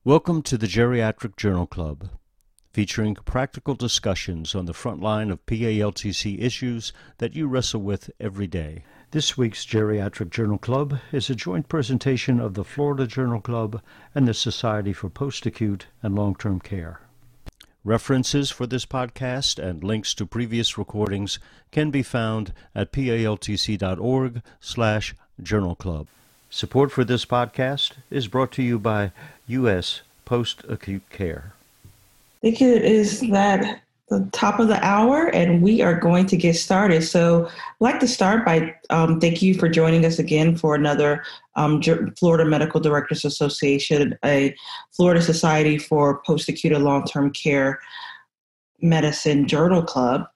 Welcome to the Geriatric Journal Club, featuring practical discussions on the front line of PALTC issues that you wrestle with every day. This week's Geriatric Journal Club is a joint presentation of the Florida Journal Club and the Society for Post-Acute and Long-Term Care. References for this podcast and links to previous recordings can be found at paltc.org/Journal Club. Support for this podcast is brought to you by U.S. Post-Acute Care. I think it is that the top of the hour, and we are going to get started. So I'd like to start by thank you for joining us again for another Florida Medical Directors Association, a Florida Society for Post-Acute and Long-Term Care Medicine Journal Club.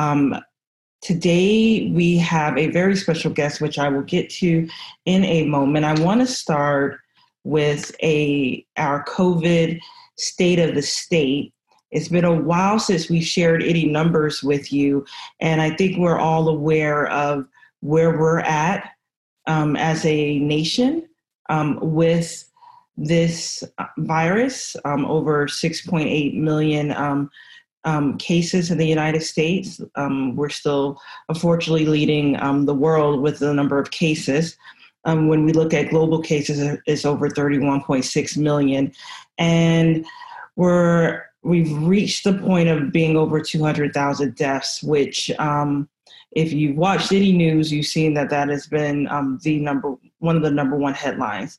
Today, we have a very special guest, which I will get to in a moment. I want to start with our COVID state of the state. It's been a while since we shared any numbers with you, and I think we're all aware of where we're at as a nation with this virus, over 6.8 million cases in the United States. We're still, unfortunately, leading the world with the number of cases. When we look at global cases, it's over 31.6 million. And we've reached the point of being over 200,000 deaths, which if you've watched any news, you've seen that has been one of the number one headlines.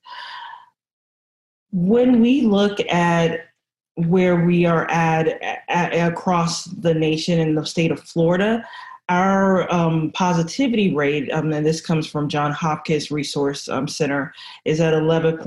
When we look at where we are at across the nation in the state of Florida, our positivity rate, and this comes from Johns Hopkins Resource Center, is at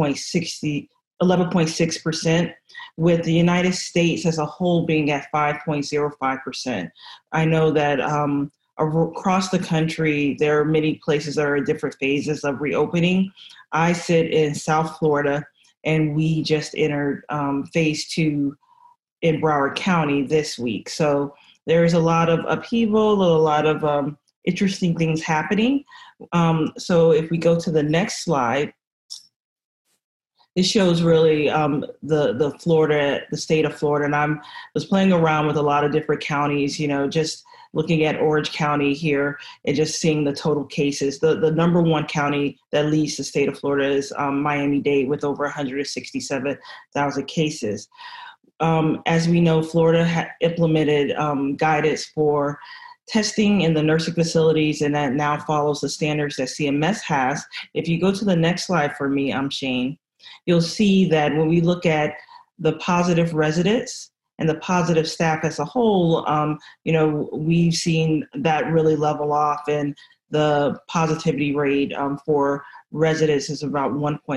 11.6%, with the United States as a whole being at 5.05%. I know that across the country, there are many places that are in different phases of reopening. I sit in South Florida, and we just entered phase 2 in Broward County this week. So there's a lot of upheaval, a lot of interesting things happening. So if we go to the next slide, this shows really the state of Florida. And I was playing around with a lot of different counties, just looking at Orange County here and just seeing the total cases. The number one county that leads the state of Florida is Miami-Dade with over 167,000 cases. As we know, Florida implemented guidance for testing in the nursing facilities, and that now follows the standards that CMS has. If you go to the next slide for me, Shane, you'll see that when we look at the positive residents and the positive staff as a whole, we've seen that really level off, and the positivity rate for residents is about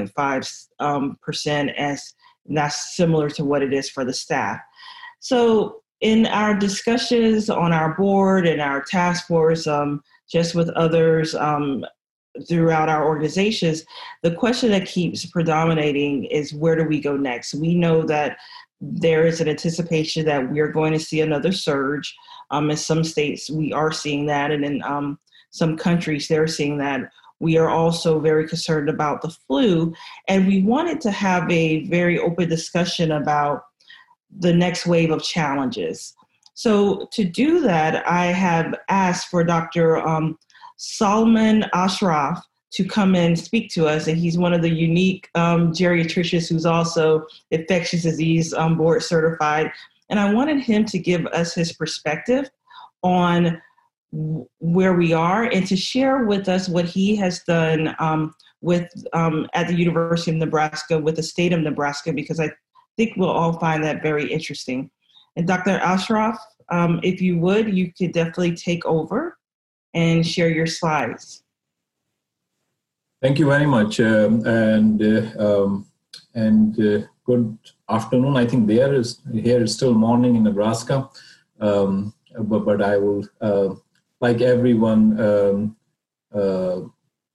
1.5%, and that's similar to what it is for the staff. So in our discussions on our board and our task force, just with others throughout our organizations, the question that keeps predominating is, where do we go next? We know that there is an anticipation that we're going to see another surge. In some states, we are seeing that, and in some countries, they're seeing that. We are also very concerned about the flu, and we wanted to have a very open discussion about the next wave of challenges. So to do that, I have asked for Dr. Salman Ashraf to come and speak to us, and he's one of the unique geriatricians who's also infectious disease board certified. And I wanted him to give us his perspective on where we are and to share with us what he has done at the University of Nebraska with the state of Nebraska, because I think we'll all find that very interesting. And Dr. Ashraf, if you would, you could definitely take over and share your slides. Thank you very much, and good afternoon. I think here is still morning in Nebraska, but I will, like everyone, to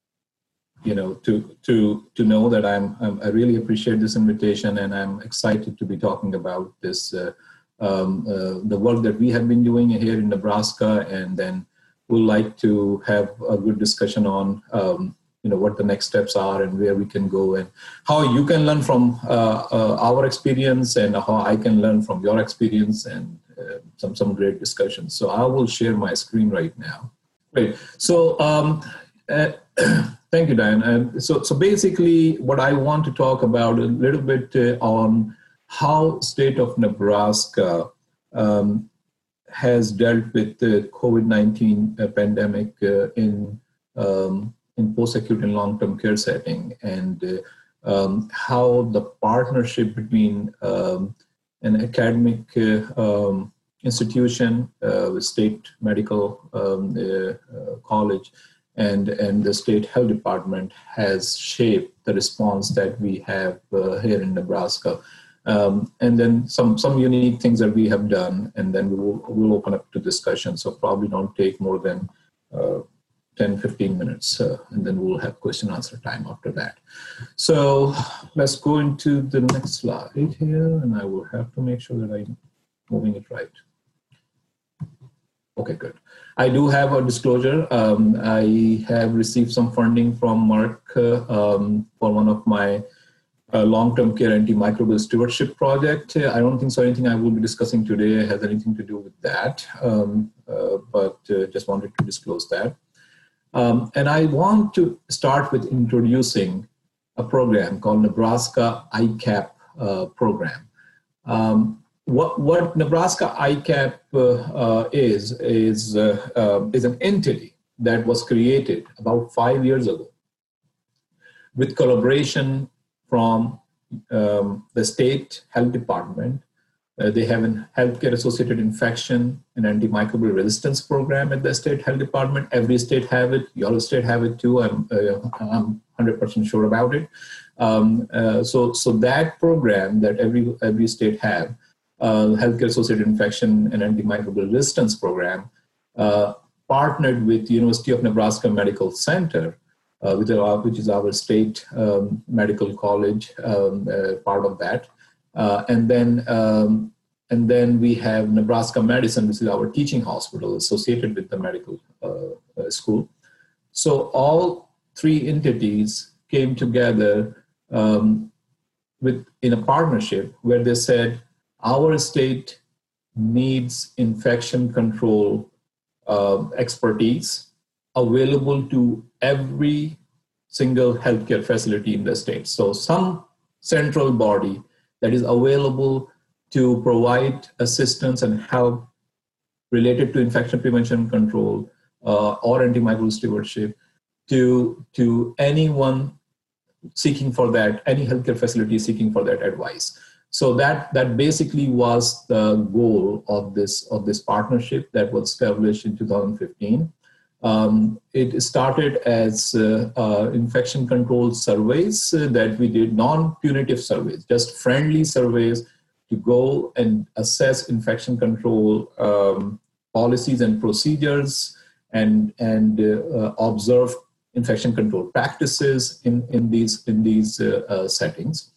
know that I really appreciate this invitation, and I'm excited to be talking about this, the work that we have been doing here in Nebraska, and then we'd like to have a good discussion on what the next steps are and where we can go, and how you can learn from our experience and how I can learn from your experience, and some great discussions. So I will share my screen right now. Great. So thank you, Diane. So basically what I want to talk about a little bit on how state of Nebraska has dealt with the COVID-19 pandemic in post-acute and long-term care setting, and how the partnership between an academic institution with state medical college and the state health department has shaped the response that we have here in Nebraska. And then some unique things that we have done, and then we'll open up to discussion. So probably don't take more than 10-15 minutes, and then we'll have question answer time after that. So let's go into the next slide here, and I will have to make sure that I'm moving it right. Okay, good. I do have a disclosure. I have received some funding from Mark for one of my long-term care antimicrobial stewardship project. I don't think so anything I will be discussing today has anything to do with that, but just wanted to disclose that. And I want to start with introducing a program called Nebraska ICAP program. What Nebraska ICAP is an entity that was created about 5 years ago with collaboration from the state health department. They have a healthcare associated infection and antimicrobial resistance program at the state health department. Every state have it. Your state have it too. I'm 100% sure about it. So that program that every state have, healthcare associated infection and antimicrobial resistance program, partnered with University of Nebraska Medical Center, which is our state medical college, part of that. And then we have Nebraska Medicine, which is our teaching hospital associated with the medical school. So all three entities came together in a partnership where they said, our state needs infection control expertise available to every single healthcare facility in the state. So some central body that is available to provide assistance and help related to infection prevention control or antimicrobial stewardship to anyone seeking for that, any healthcare facility seeking for that advice. So that basically was the goal of this partnership that was established in 2015. It started as infection control surveys that we did, non-punitive surveys, just friendly surveys to go and assess infection control policies and procedures and observe infection control practices in these settings.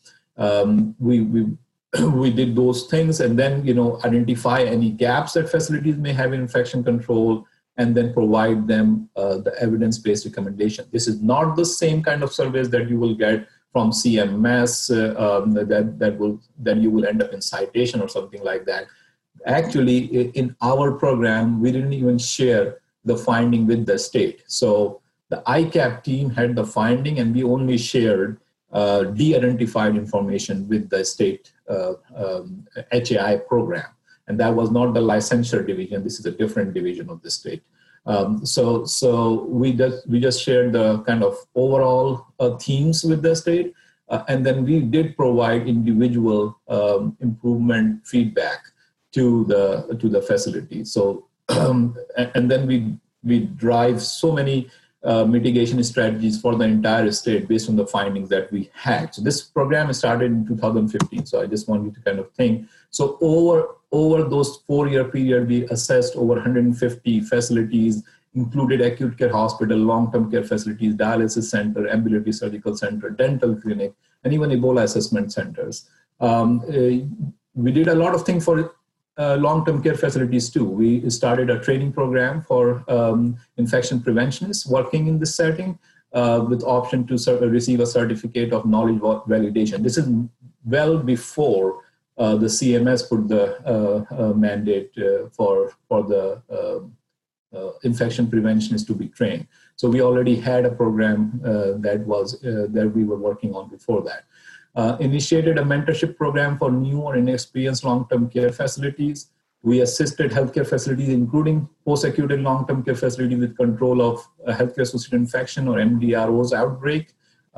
We did those things, and then identify any gaps that facilities may have in infection control, and then provide them the evidence-based recommendation. This is not the same kind of surveys that you will get from CMS that you will end up in citation or something like that. Actually, in our program, we didn't even share the finding with the state. So the ICAP team had the finding, and we only shared de-identified information with the state HAI program. And that was not the licensure division. This is a different division of the state. So we just shared the kind of overall themes with the state, and then we did provide individual improvement feedback to the facility. So and then we drive so many mitigation strategies for the entire state based on the findings that we had. So this program started in 2015. So I just want you to kind of think. So over those 4-year period, we assessed over 150 facilities, included acute care hospital, long-term care facilities, dialysis center, ambulatory surgical center, dental clinic, and even Ebola assessment centers. We did a lot of things for long-term care facilities too. We started a training program for infection preventionists working in this setting. with option to receive a certificate of knowledge validation. This is well before the CMS put the mandate for the infection preventionists to be trained. So we already had a program that we were working on before that. Initiated a mentorship program for new or inexperienced long-term care facilities. We assisted healthcare facilities, including post-acute and long-term care facilities, with control of healthcare-associated infection or MDRO's outbreak.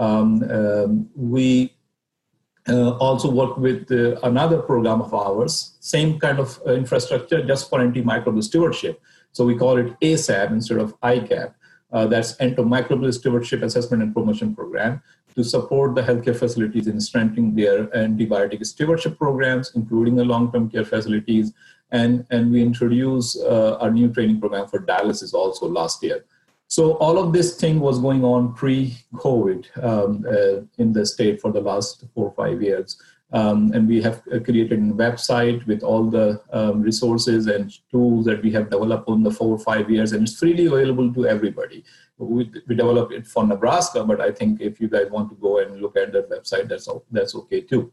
We also worked with another program of ours, same kind of infrastructure, just for antimicrobial stewardship. So we call it ASAP instead of ICAP. That's Antimicrobial Stewardship Assessment and Promotion Program, to support the healthcare facilities in strengthening their antibiotic stewardship programs, including the long-term care facilities. And we introduced our new training program for dialysis also last year. So all of this thing was going on pre-COVID in the state for the last 4 or 5 years. And we have created a website with all the resources and tools that we have developed in the 4 or 5 years, and it's freely available to everybody. We developed it for Nebraska, but I think if you guys want to go and look at that website, that's okay too.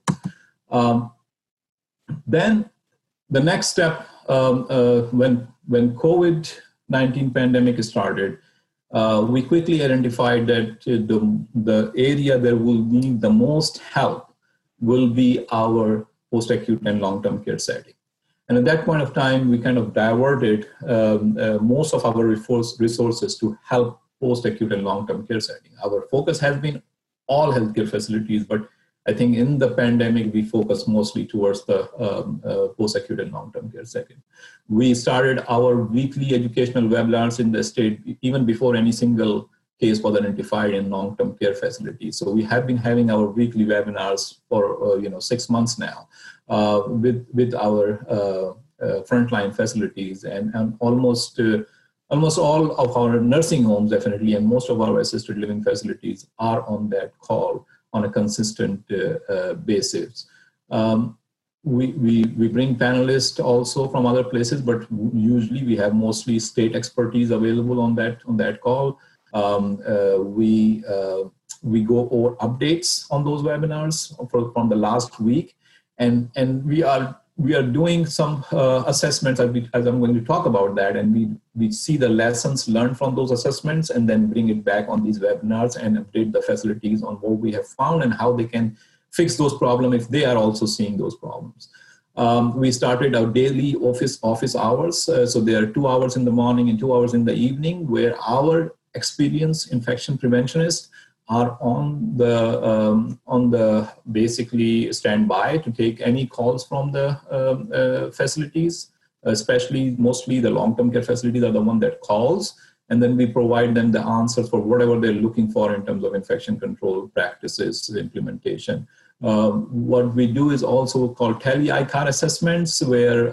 Then the next step, when COVID-19 pandemic started, we quickly identified that the area that will need the most help will be our post-acute and long-term care setting. And at that point of time, we kind of diverted most of our resources to help post-acute and long-term care setting. Our focus has been all healthcare facilities, but I think in the pandemic, we focused mostly towards the post-acute and long-term care setting. We started our weekly educational webinars in the state even before any single case was identified in long-term care facilities. So we have been having our weekly webinars for 6 months now with our frontline facilities, and almost all of our nursing homes, definitely, and most of our assisted living facilities are on that call on a consistent basis. We bring panelists also from other places, but usually we have mostly state expertise available on that call. We go over updates on those webinars from the last week, and we are doing some assessments as I'm going to talk about that, and we see the lessons learned from those assessments and then bring it back on these webinars and update the facilities on what we have found and how they can fix those problems if they are also seeing those problems. We started our daily office hours. So there are 2 hours in the morning and 2 hours in the evening where our experienced infection preventionists are on the basically standby to take any calls from the facilities, especially mostly the long-term care facilities are the one that calls, and then we provide them the answers for whatever they're looking for in terms of infection control practices implementation. What we do is also called tele-ICAR assessments, where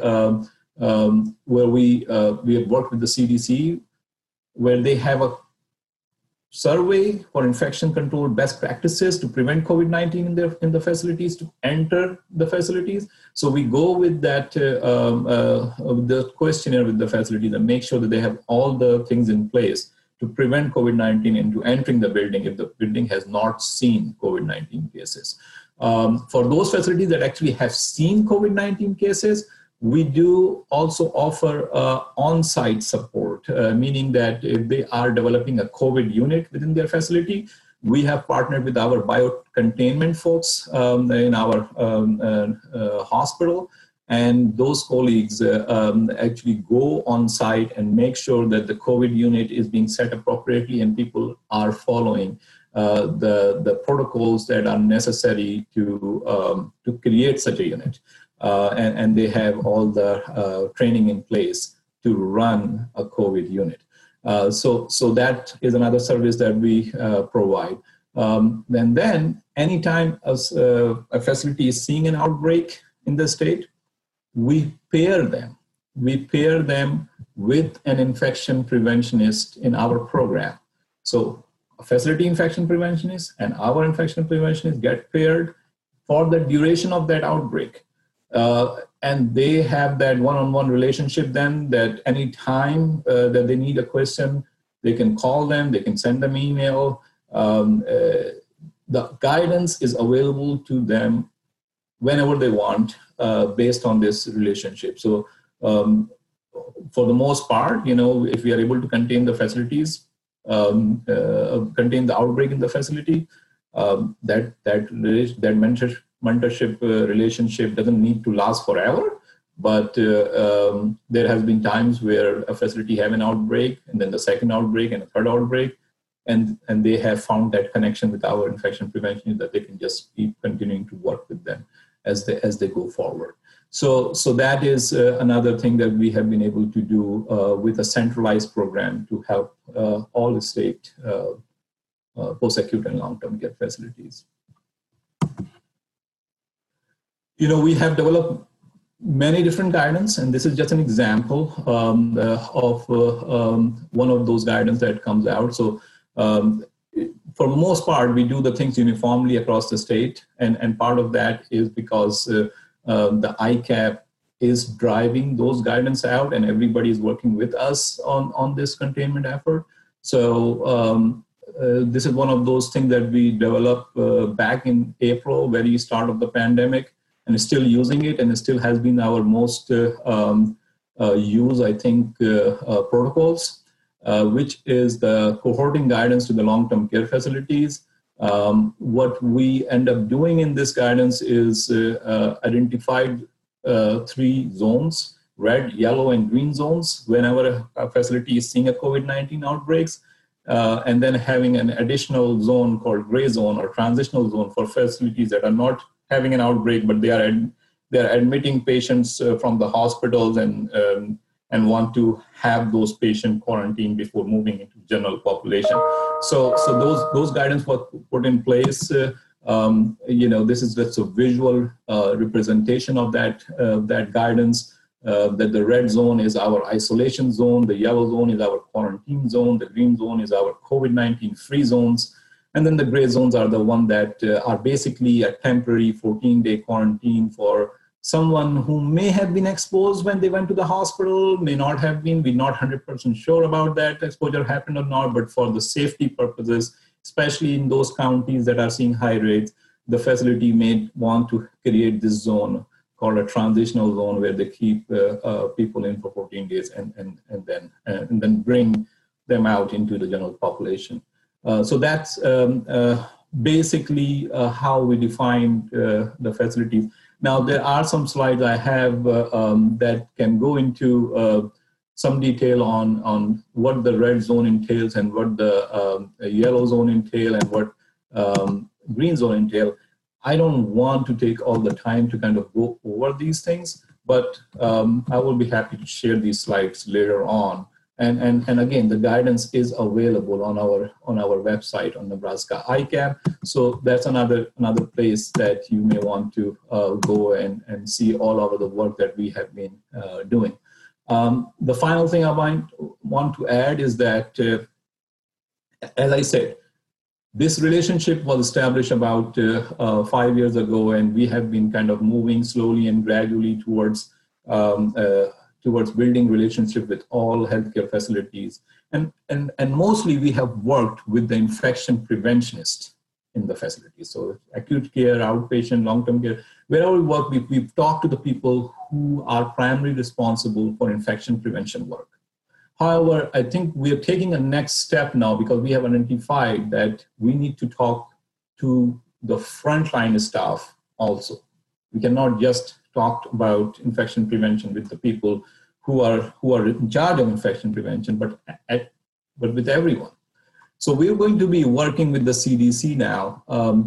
we have worked with the CDC, where they have a survey for infection control best practices to prevent COVID-19 in the facilities, to enter the facilities. So we go with that the questionnaire with the facilities and make sure that they have all the things in place to prevent COVID-19 into entering the building if the building has not seen COVID-19 cases. For those facilities that actually have seen COVID-19 cases, we do also offer on-site support, meaning that if they are developing a COVID unit within their facility, we have partnered with our biocontainment folks in our hospital, and those colleagues actually go on site and make sure that the COVID unit is being set appropriately and people are following the protocols that are necessary to create such a unit. And they have all the training in place to run a COVID unit. So that is another service that we provide. And then anytime a facility is seeing an outbreak in the state, we pair them. We pair them with an infection preventionist in our program. So a facility infection preventionist and our infection preventionist get paired for the duration of that outbreak. And they have that one-on-one relationship then, that any time that they need a question, they can call them, they can send them email, the guidance is available to them whenever they want, based on this relationship. So for the most part, if we are able to contain the facilities, contain the outbreak in the facility, that mentorship relationship doesn't need to last forever. But there has been times where a facility have an outbreak, and then the second outbreak and a third outbreak, and they have found that connection with our infection prevention, that they can just keep continuing to work with them as they go forward. So that is another thing that we have been able to do with a centralized program to help all the state post-acute and long-term care facilities. We have developed many different guidance, and this is just an example of one of those guidance that comes out. So for the most part, we do the things uniformly across the state, and part of that is because the ICAP is driving those guidance out, and everybody is working with us on this containment effort. So this is one of those things that we developed back in April, very start of the pandemic, and is still using it, and it still has been our most used, I think, protocols, which is the cohorting guidance to the long-term care facilities. What we end up doing in this guidance is identified 3 zones: red, yellow, and green zones, whenever a facility is seeing a COVID-19 outbreaks, and then having an additional zone called gray zone or transitional zone for facilities that are not having an outbreak, but they are admitting patients from the hospitals and want to have those patients quarantined before moving into general population. So those guidance were put in place. This is just a visual representation of that guidance. That the red zone is our isolation zone, the yellow zone is our quarantine zone, the green zone is our COVID-19 free zones. And then the gray zones are the one that are basically a temporary 14-day quarantine for someone who may have been exposed when they went to the hospital, may not have been. We're not 100% sure about that exposure happened or not, but for the safety purposes, especially in those counties that are seeing high rates, the facility may want to create this zone called a transitional zone where they keep people in for 14 days and then bring them out into the general population. So that's basically how we defined the facilities. Now, there are some slides I have that can go into some detail on what the red zone entails and what the yellow zone entail and what green zone entail. I don't want to take all the time to kind of go over these things, but I will be happy to share these slides later on. And again, the guidance is available on our website on Nebraska ICAP. So that's another place that you may want to go and see all of the work that we have been doing. The final thing I want to add is that, as I said, this relationship was established about 5 years ago, and we have been kind of moving slowly and gradually towards building relationship with all healthcare facilities. And mostly we have worked with the infection preventionist in the facility. So acute care, outpatient, long-term care, wherever we work, we've talked to the people who are primarily responsible for infection prevention work. However, I think we are taking a next step now because we have identified that we need to talk to the frontline staff also. We cannot just talk about infection prevention with the people who are in charge of infection prevention, but with everyone. So we're going to be working with the CDC now.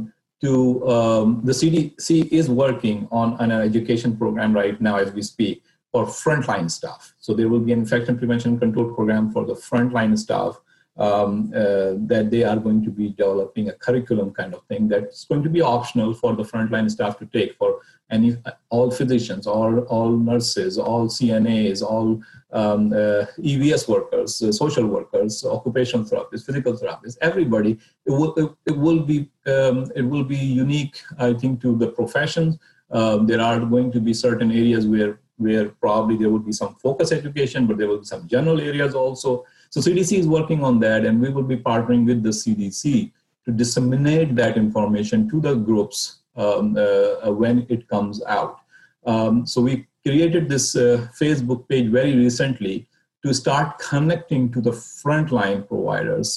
The CDC is working on an education program right now as we speak for frontline staff. So there will be an infection prevention control program for the frontline staff that they are going to be developing a curriculum kind of thing that's going to be optional for the frontline staff to take for all physicians, all nurses, all CNAs, all EVS workers, social workers, occupational therapists, physical therapists, everybody. It will be unique, I think, to the professions. There are going to be certain areas where probably there will be some focus education, but there will be some general areas also. So CDC is working on that, and we will be partnering with the CDC to disseminate that information to the groups when it comes out. So we created this Facebook page very recently to start connecting to the frontline providers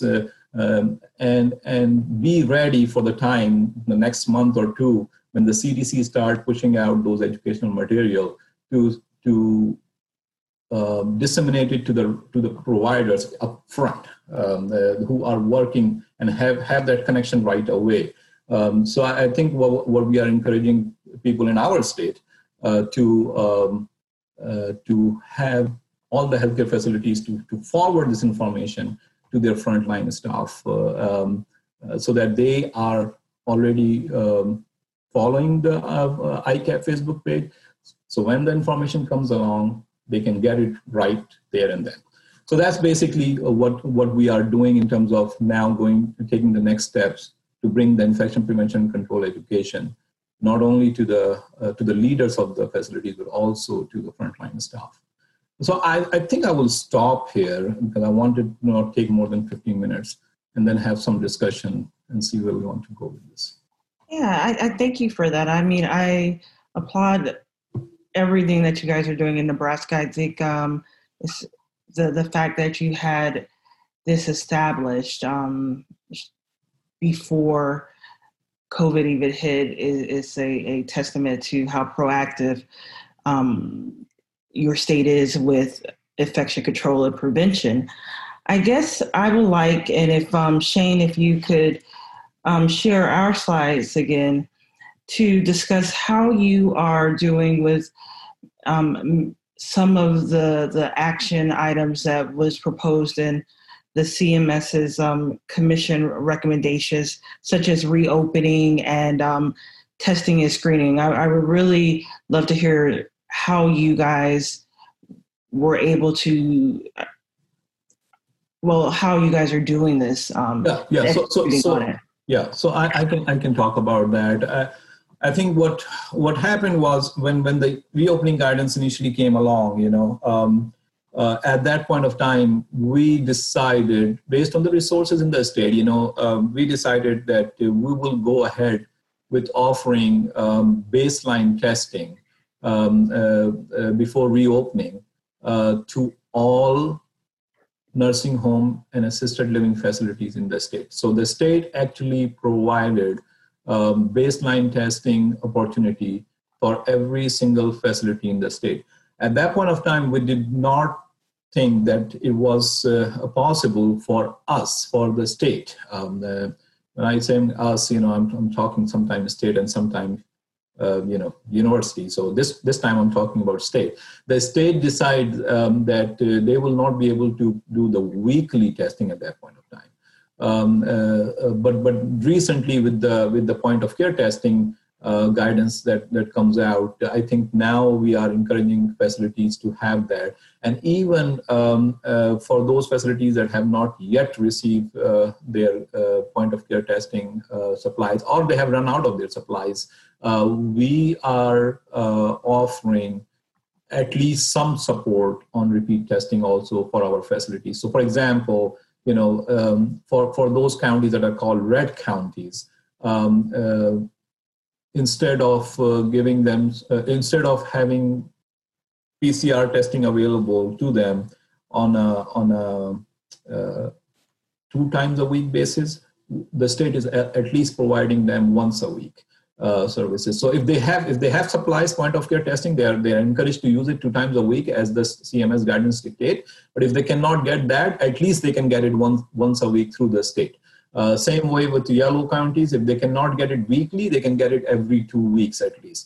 and be ready for the time, the next month or two, when the CDC start pushing out those educational material to disseminate it to the providers up front who are working and have that connection right away. So I think what we are encouraging people in our state to have all the healthcare facilities to forward this information to their frontline staff so that they are already following the ICAP Facebook page. So when the information comes along, they can get it right there and then. So that's basically what we are doing in terms of now taking the next steps to bring the infection prevention and control education, not only to the leaders of the facilities, but also to the frontline staff. So I think I will stop here because I wanted to not take more than 15 minutes and then have some discussion and see where we want to go with this. Yeah, I thank you for that. I mean, I applaud everything that you guys are doing in Nebraska. I think it's the fact that you had this established before COVID even hit is a testament to how proactive your state is with infection control and prevention. I guess I would like, and if Shane, if you could share our slides again to discuss how you are doing with some of the action items that was proposed in the CMS's commission recommendations, such as reopening and testing and screening. I would really love to hear how you guys were able to, how you guys are doing this. So I can talk about that. I think what happened was when the reopening guidance initially came along, at that point of time, we decided, based on the resources in the state, we decided that we will go ahead with offering baseline testing before reopening to all nursing home and assisted living facilities in the state. So the state actually provided baseline testing opportunity for every single facility in the state. At that point of time, we did not think that it was possible for us, for the state. When I say us, I'm talking sometimes state and sometimes university. So this time I'm talking about state. The state decides that they will not be able to do the weekly testing at that point of time. But recently with the point of care testing guidance that comes out, I think now we are encouraging facilities to have that. And even for those facilities that have not yet received their point of care testing supplies, or they have run out of their supplies, we are offering at least some support on repeat testing also for our facilities. So for example, for those counties that are called red counties, instead of having PCR testing available to them on a 2 times a week basis, the state is at least providing them once a week services. So if they have supplies, point of care testing, they are encouraged to use it 2 times a week as the CMS guidance dictate. But if they cannot get that, at least they can get it once a week through the state. Same way with the yellow counties, if they cannot get it weekly, they can get it every 2 weeks at least.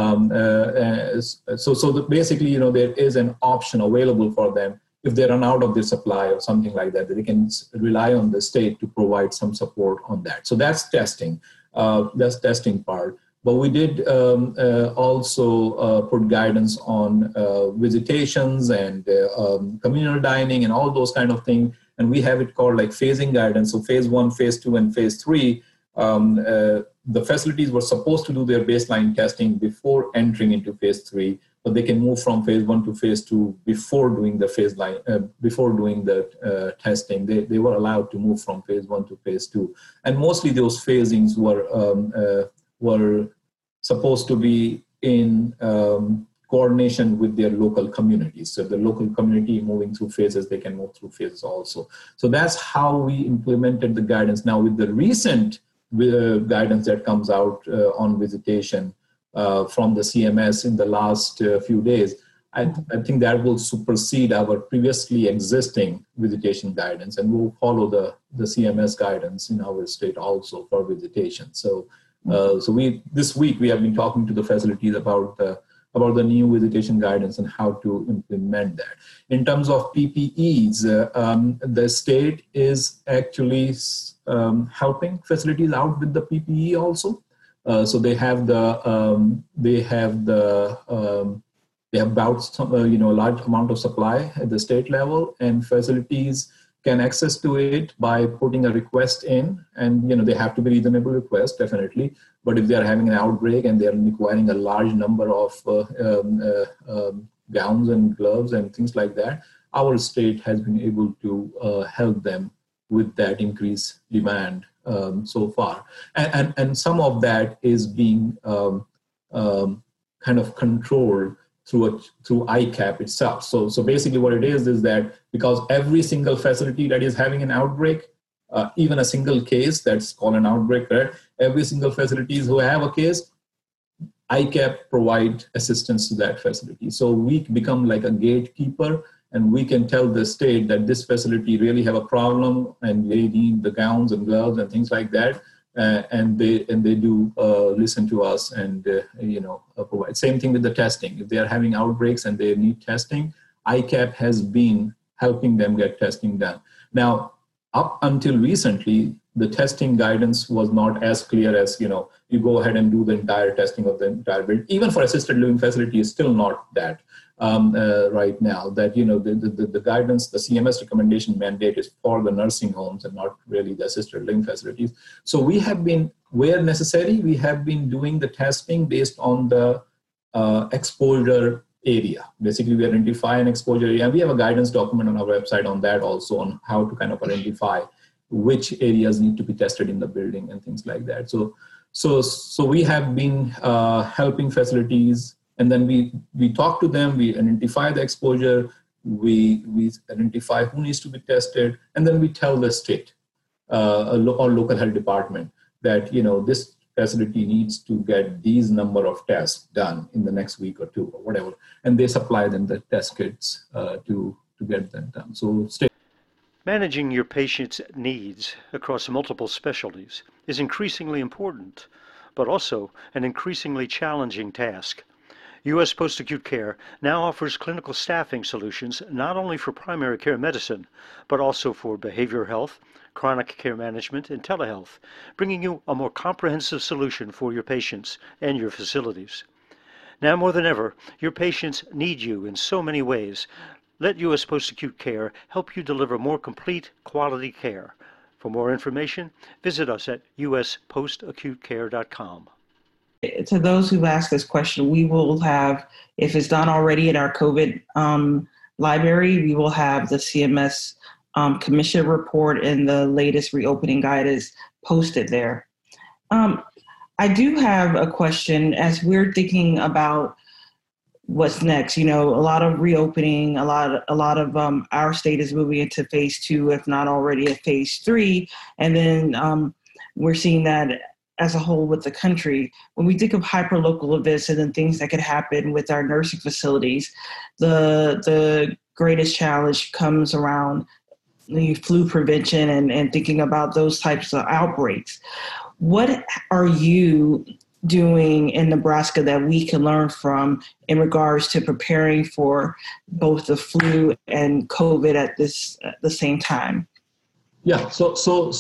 Basically, there is an option available for them if they run out of their supply or something like that, they can rely on the state to provide some support on that. So that's testing. That's testing part. But we did also put guidance on visitations and communal dining and all those kind of things. And we have it called like phasing guidance. So phase 1, phase 2, and phase 3, the facilities were supposed to do their baseline testing before entering into phase 3. but they can move from phase 1 to phase 2 before doing the testing. They were allowed to move from phase 1 to phase 2, and mostly those phasings were supposed to be in coordination with their local communities. So the local community moving through phases, they can move through phases also. So that's how we implemented the guidance. Now with the recent guidance that comes out on visitation from the CMS in the last few days, I think that will supersede our previously existing visitation guidance, and we'll follow the CMS guidance in our state also for visitation. So this week we have been talking to the facilities about the new visitation guidance and how to implement that. In terms of PPEs, the state is actually helping facilities out with the PPE also. So they have about a large amount of supply at the state level, and facilities can access to it by putting a request in, and they have to be reasonable request, definitely. But if they are having an outbreak and they are requiring a large number of gowns and gloves and things like that, our state has been able to help them with that increased demand so far. And some of that is being kind of controlled through ICAP itself. So basically what it is that because every single facility that is having an outbreak, even a single case that's called an outbreak, right? Every single facilities who have a case, ICAP provide assistance to that facility. So we become like a gatekeeper, and we can tell the state that this facility really have a problem and they need the gowns and gloves and things like that. And they do listen to us and provide. Same thing with the testing. If they are having outbreaks and they need testing, ICAP has been helping them get testing done. Now, up until recently, the testing guidance was not as clear as you go ahead and do the entire testing of the entire building. Even for assisted living facility, is still not that right now. That the guidance, the CMS recommendation mandate is for the nursing homes and not really the assisted living facilities. So we have been, where necessary, we have been doing the testing based on the exposure area. Basically, we identify an exposure area, and we have a guidance document on our website on that also, on how to kind of identify which areas need to be tested in the building and things like that. So we have been helping facilities, and then we talk to them, we identify the exposure, we identify who needs to be tested, and then we tell the state or local health department that this facility needs to get these number of tests done in the next week or two or whatever, and they supply them the test kits to get them done. So managing your patient's needs across multiple specialties is increasingly important, but also an increasingly challenging task. U.S. Post-Acute Care now offers clinical staffing solutions not only for primary care medicine, but also for behavioral health, chronic care management, and telehealth, bringing you a more comprehensive solution for your patients and your facilities. Now more than ever, your patients need you in so many ways. Let U.S. Post-Acute Care help you deliver more complete, quality care. For more information, visit us at uspostacutecare.com. To those who've asked this question, we will have, if it's not already in our COVID library, we will have the CMS commission report and the latest reopening guidance posted there. I do have a question as we're thinking about what's next. A lot of reopening, a lot of our state is moving into phase 2, if not already at phase 3. And then we're seeing that as a whole with the country. When we think of hyperlocal events and then things that could happen with our nursing facilities, the greatest challenge comes around the flu prevention and thinking about those types of outbreaks. What are you doing in Nebraska that we can learn from in regards to preparing for both the flu and COVID at the same time? Yeah, so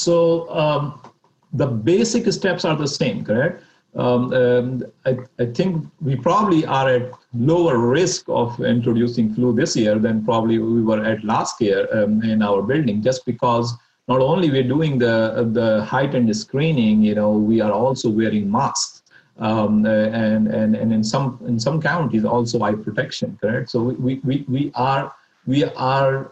the basic steps are the same, correct? I think we probably are at lower risk of introducing flu this year than probably we were at last year in our building, just because not only we're doing the heightened screening, we are also wearing masks. and in some counties also eye protection, correct? So we are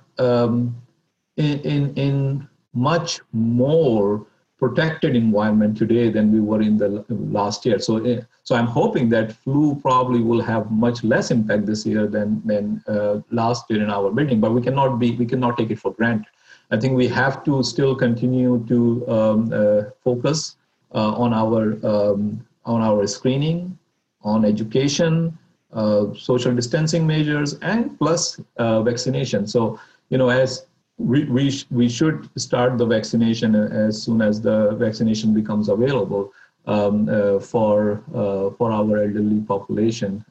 in much more protected environment today than we were in the last year. So I'm hoping that flu probably will have much less impact this year than last year in our building. But we cannot take it for granted. I think we have to still continue to focus on our screening, on education, social distancing measures, and plus vaccination. So as we should start the vaccination as soon as the vaccination becomes available for our elderly population,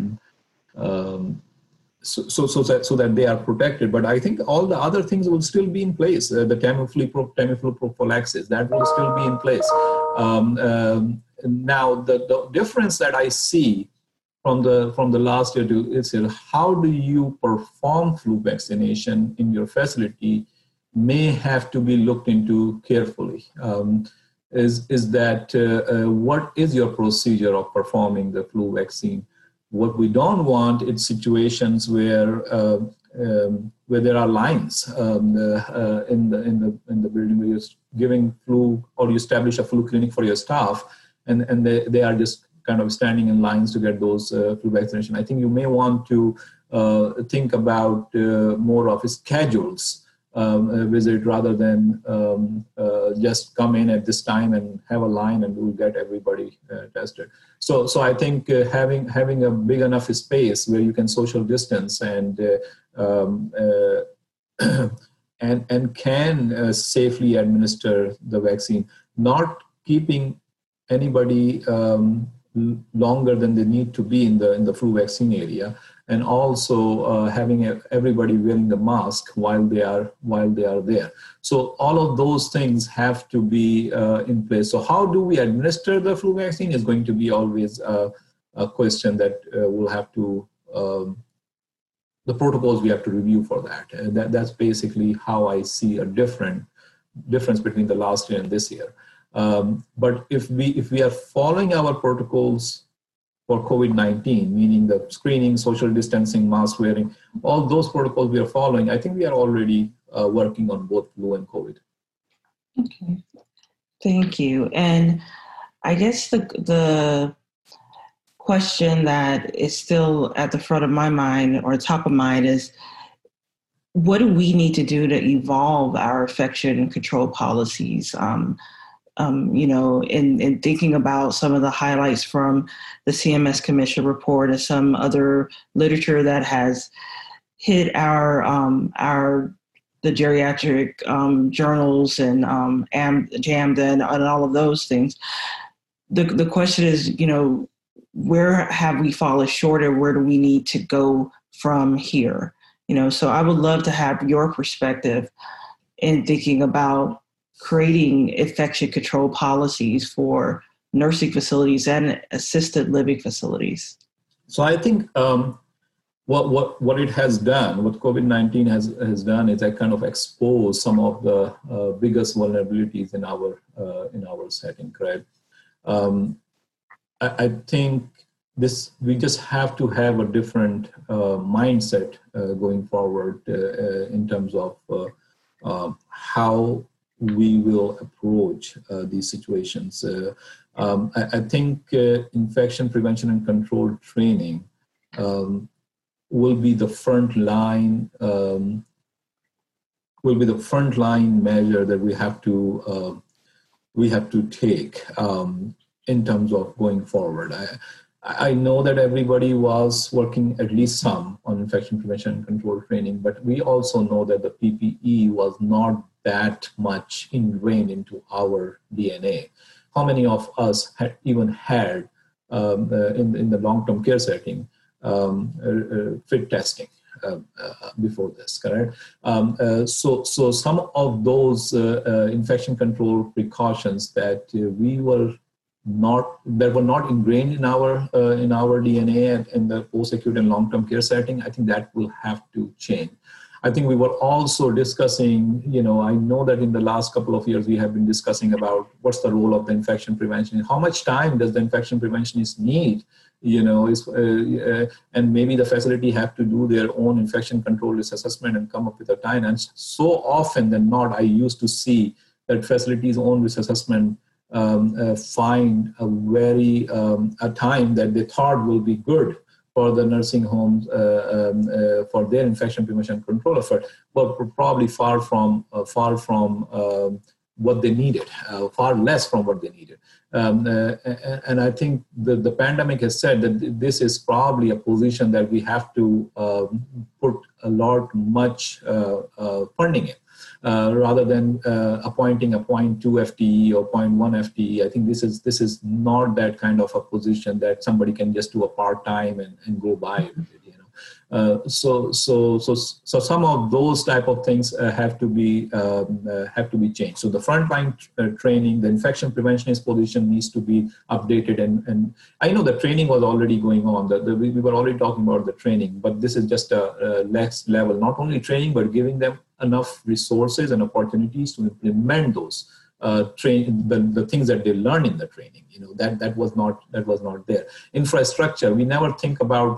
so that they are protected. But I think all the other things will still be in place. The Tamiflu prophylaxis, that will still be in place. Now the difference that I see from the last year to this year, how do you perform flu vaccination in your facility may have to be looked into carefully. Is that what is your procedure of performing the flu vaccine? What we don't want is situations where there are lines in the building where you're giving flu, or you establish a flu clinic for your staff, and they are just kind of standing in lines to get those flu vaccination. I think you may want to think about more of schedules visit rather than just come in at this time and have a line and we'll get everybody tested. So I think having a big enough space where you can social distance and can safely administer the vaccine, not keeping anybody longer than they need to be in the flu vaccine area, and also having everybody wearing the mask while they are there. So all of those things have to be in place. So how do we administer the flu vaccine is going to be always a question that we'll have to, the protocols we have to review for that. And that's basically how I see a difference between the last year and this year. But if we are following our protocols for COVID-19, meaning the screening, social distancing, mask wearing, all those protocols we are following, I think we are already working on both flu and COVID. Okay, thank you. And I guess the question that is still at the front of my mind or top of mind is, what do we need to do to evolve our infection control policies? In thinking about some of the highlights from the CMS Commission report and some other literature that has hit the geriatric journals and JAMDA and all of those things. The question is, where have we fallen short, or where do we need to go from here? So I would love to have your perspective in thinking about creating infection control policies for nursing facilities and assisted living facilities. So I think what it has done, what COVID-19 has done, is that kind of expose some of the biggest vulnerabilities in our setting, correct? I think we just have to have a different mindset going forward in terms of how we will approach these situations. I think infection prevention and control training will be the front line measure that we have to take in terms of going forward. I know that everybody was working, at least some, on infection prevention and control training, but we also know that the PPE was not that much ingrained into our DNA. How many of us had in the long-term care setting fit testing before this, correct? So some of those infection control precautions that were not ingrained in our DNA and in the post-acute and long-term care setting, I think that will have to change. I think we were also discussing, I know that in the last couple of years we have been discussing about what's the role of the infection prevention, how much time does the infection preventionist need, and maybe the facility have to do their own infection control risk assessment and come up with a time. And so often than not, I used to see that facilities' own risk assessment find a time that they thought will be good for the nursing homes for their infection prevention control effort, but probably far from what they needed, far less from what they needed. And I think the pandemic has said that this is probably a position that we have to put much funding in. Rather than appointing a 0.2 FTE or 0.1 FTE, I think this is not that kind of a position that somebody can just do a part time and go by with it. So some of those type of things have to be changed. So the frontline training, the infection preventionist position needs to be updated. And I know the training was already going on. We were already talking about the training, but this is just a next level. Not only training, but giving them enough resources and opportunities to implement those the things that they learn in the training. That was not there. Infrastructure, we never think about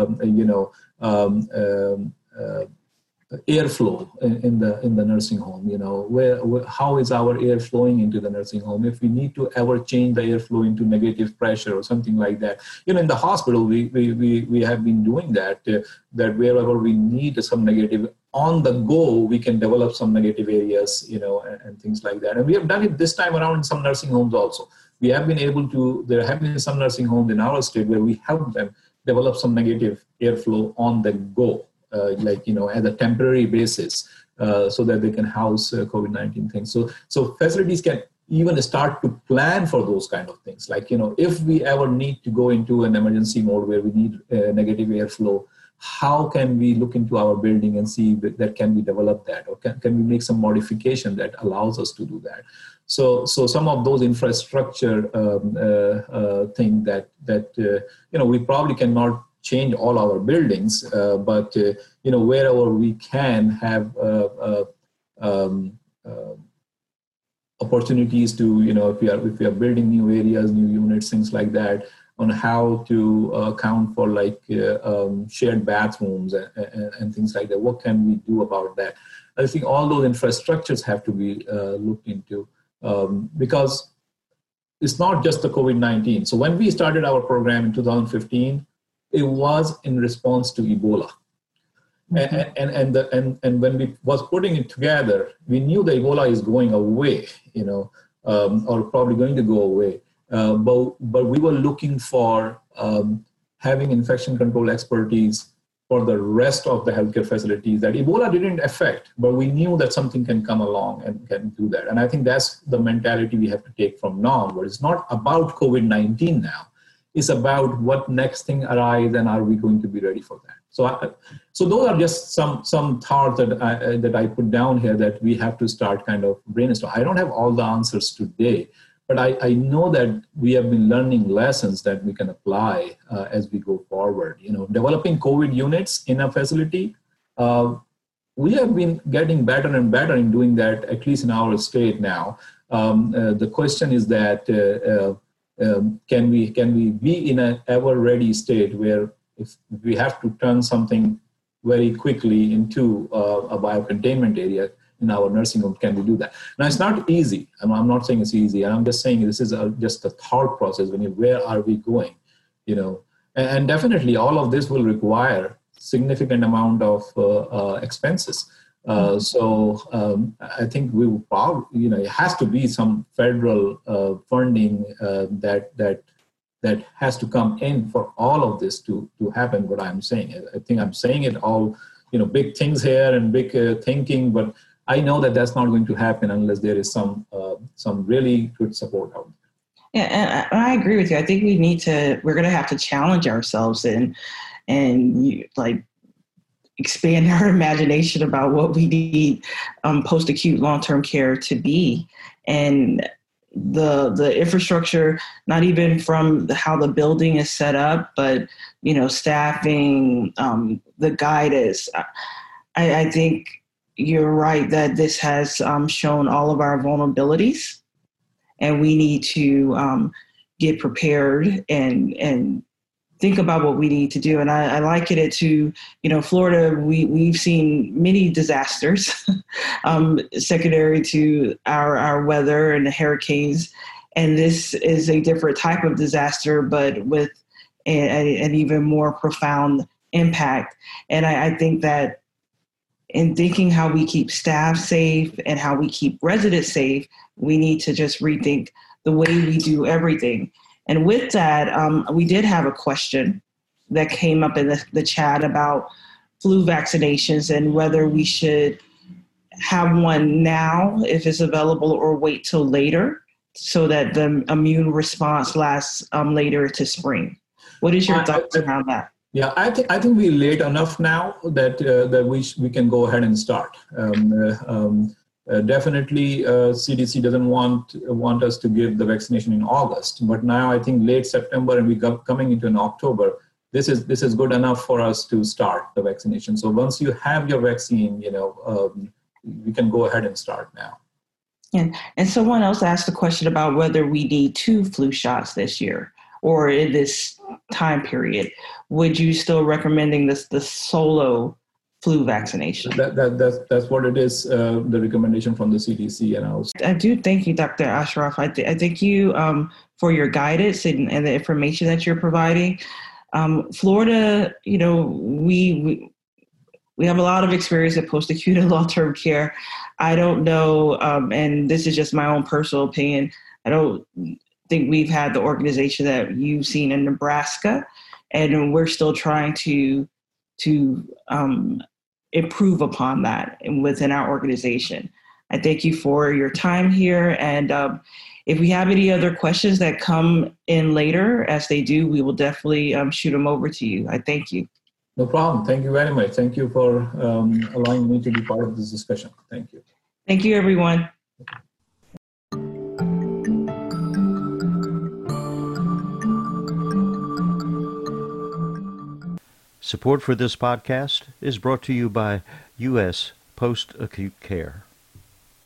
airflow in the nursing home. How is our air flowing into the nursing home? If we need to ever change the airflow into negative pressure or something like that, in the hospital we have been doing that. That wherever we need some negative, on the go we can develop some negative areas, and things like that. And we have done it this time around in some nursing homes also. We have been able to. There have been some nursing homes in our state where we help them develop some negative airflow on the go. As a temporary basis, so that they can house COVID-19 things. So facilities can even start to plan for those kind of things. If we ever need to go into an emergency mode where we need negative airflow, how can we look into our building and see that can we develop that, or can we make some modification that allows us to do that? So some of those infrastructure thing that we probably cannot change all our buildings, but wherever we can have opportunities to, if we are building new areas, new units, things like that, on how to account for shared bathrooms and things like that. What can we do about that? I think all those infrastructures have to be looked into, because it's not just the COVID-19. So when we started our program in 2015, it was in response to Ebola. Mm-hmm. And when we was putting it together, we knew that Ebola is going away, or probably going to go away. But we were looking for having infection control expertise for the rest of the healthcare facilities that Ebola didn't affect, but we knew that something can come along and can do that. And I think that's the mentality we have to take from now on, where it's not about COVID-19 now. It's about what next thing arrives and are we going to be ready for that. So those are just some thoughts that I put down here that we have to start kind of brainstorming. I don't have all the answers today, but I know that we have been learning lessons that we can apply as we go forward. Developing COVID units in a facility, we have been getting better and better in doing that, at least in our state now. The question is that can we be in an ever-ready state where if we have to turn something very quickly into a biocontainment area in our nursing home, can we do that? Now, it's not easy. I'm not saying it's easy. I'm just saying this is just a thought process. Where are we going? And definitely all of this will require significant amount of expenses. So I think we will probably, it has to be some federal funding that has to come in for all of this to happen. What I'm saying, I think I'm saying it all, big things here and big thinking, but I know that that's not going to happen unless there is some really good support out there. Yeah, and I agree with you. I think we're going to have to challenge ourselves and expand our imagination about what we need post-acute long-term care to be. And the infrastructure, not even from how the building is set up, but, staffing, the guidance. I think you're right that this has shown all of our vulnerabilities, and we need to get prepared and think about what we need to do. And I liken it to, Florida, we've seen many disasters secondary to our weather and the hurricanes. And this is a different type of disaster, but with an even more profound impact. And I think that in thinking how we keep staff safe and how we keep residents safe, we need to just rethink the way we do everything. And with that, we did have a question that came up in the chat about flu vaccinations and whether we should have one now if it's available or wait till later so that the immune response lasts later to spring. What is your thoughts around that? Yeah, I think we're late enough now that we can go ahead and start. Definitely, CDC doesn't want us to give the vaccination in August, but now I think late September and coming into an October, this is good enough for us to start the vaccination. So once you have your vaccine, we can go ahead and start now. And someone else asked a question about whether we need 2 flu shots this year or in this time period. Would you still recommending the solo flu vaccination? That's what it is, the recommendation from the CDC. I do thank you, Dr. Ashraf. I thank you for your guidance and the information that you're providing. Florida, we have a lot of experience in post-acute and long-term care. I don't know, and this is just my own personal opinion, I don't think we've had the organization that you've seen in Nebraska, and we're still trying to improve upon that within our organization. I thank you for your time here, and if we have any other questions that come in later, as they do, we will definitely shoot them over to you. I thank you. No problem. Thank you very much. Thank you for allowing me to be part of this discussion. Thank you. Thank you, everyone. Support for this podcast is brought to you by U.S. Post-Acute Care.